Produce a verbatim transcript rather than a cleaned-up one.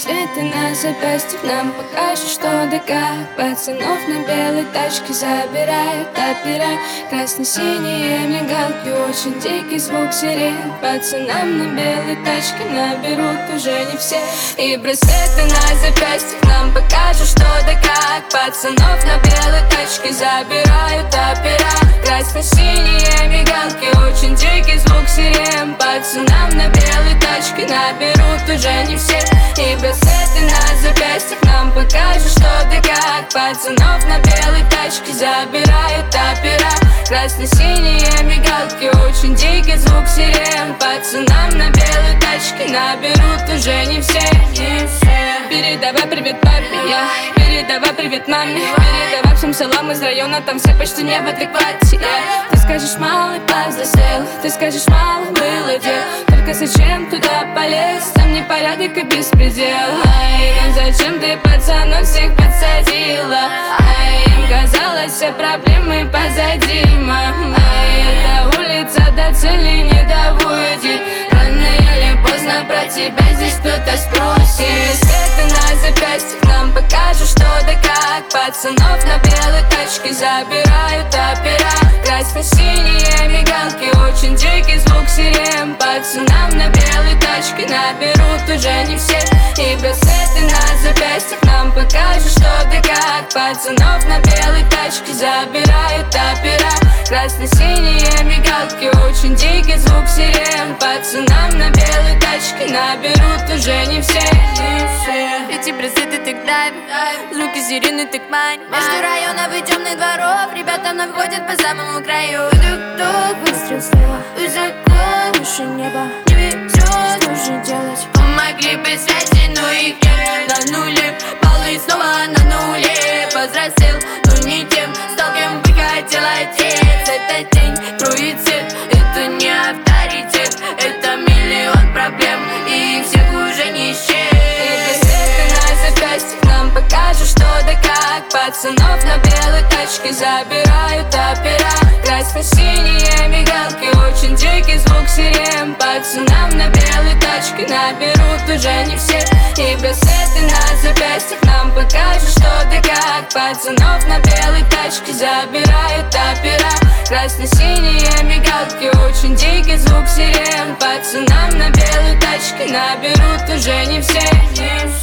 браслеты на запястьях нам покажут, что да как. Пацанов на белой тачке забирают опера. Красно-синие мигалки, очень дикий звук сирен. Пацанам на белой тачке наберут уже не все. И браслеты на запястьях нам покажут, что да как. Пацанов на белой тачке забирают опера. Красно-синие мигалки, очень дикий звук сирен. Пацанам на белой тачке наберут уже не все. И браслеты на запястьях нам покажут, что да как. Пацанов на белой тачке забирают опера. Красно-синие мигалки, очень дикий звук сирен. Пацанам на белой тачке наберут уже не все, не все. Передавай привет папе, я передавай привет маме. Передавай всем салам из района, там все почти не в адеквате, yeah. Ты скажешь, малый повзрослел, ты скажешь, мало было дел. Только зачем туда полез, там непорядок и беспредел. Ай, ну зачем ты пацанов всех подсадила? Ай, им казалось, все проблемы позади, мам. Ай, эта улица до цели не доводит. Рано или поздно про тебя здесь кто-то спросит. Светы на запястьях нам покажут, что да как. Пацанов на белой тачке забирают опера. Красно-синие мигалки, очень дикий звук сирен. Пацанам на белой тачке наберут уже не все. И браслеты на запястьях нам покажут, что да как. Пацанов на белой тачке забирают опера. Красно-синие мигалки, очень дикий звук сирен. Пацанам на белой тачке наберут уже не все, не все. Эти браслеты так давят, звуки сирены так манят. Между районов и темных дворов ребята вновь ходят по самому краю. Тук-тук, выстрел слева, высоко выше неба. Не везет, что же делать? Помогли бы связи, но их нет. На нуле, баллы снова на нуле. Повзрослел, но не тем, стал кем бы хотел отец. Это тень, кроет свет, это не авторитет. Это миллион проблем, и их всех уже не счесть. Нам покажут, что да как. Пацанов на белой тачке забирают опера. Красно-синие мигалки, очень дикий звук сирен. Пацанам на белой тачке наберут уже не все. И браслеты на запястьях нам покажут, что да как. Пацанов на белой тачке забирают опера. Красно-синие мигалки, очень дикий звук сирен. Пацанам на белой тачке наберут уже не все, не все.